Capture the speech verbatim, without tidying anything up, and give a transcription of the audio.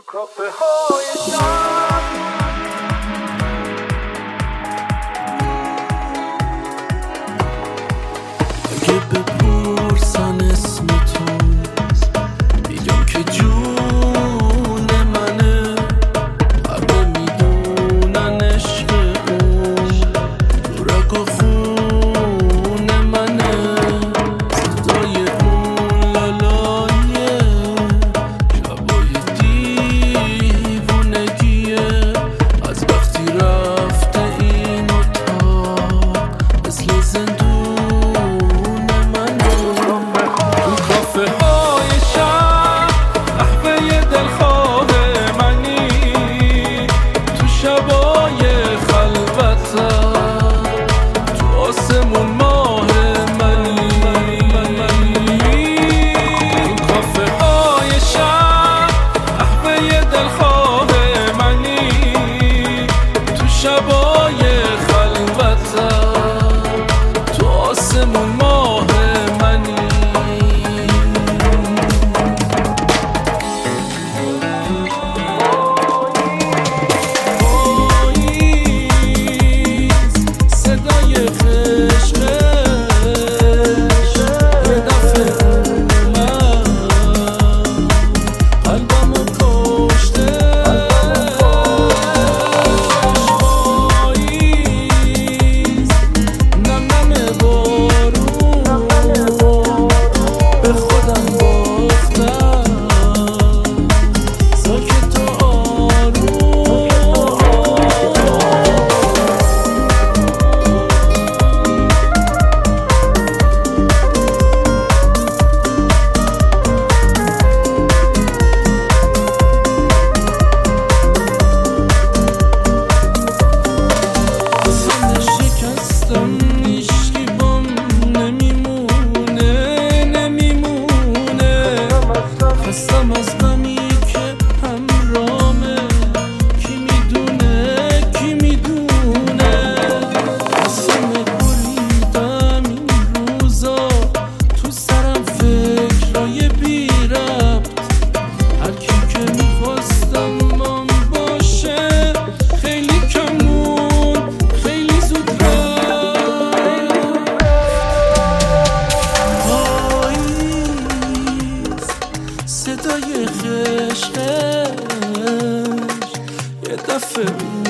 کافه های شب اگه بپرسن اسم تو میگم که جون منه، همه میدونن عشق اون تو رگ و خون منه. صدای اون لالایه شبای دیوونگیه، از وقتی رفته این اتاق مثل زندون. شبای خلوتم تو آسمون ماه منی، این کافه های شب قهوه دلخواه منی. تو شبای خلوتم تو آسمون ماه منی. خستم از غمی که همرامه، کی میدونه کی میدونه. قسم بریدم این روزا تو سرم فکرای بی ربط، هر کی که میخواستم من باشه خیلی کمون خیلی زود رفت. صدای خشخش یه دفعه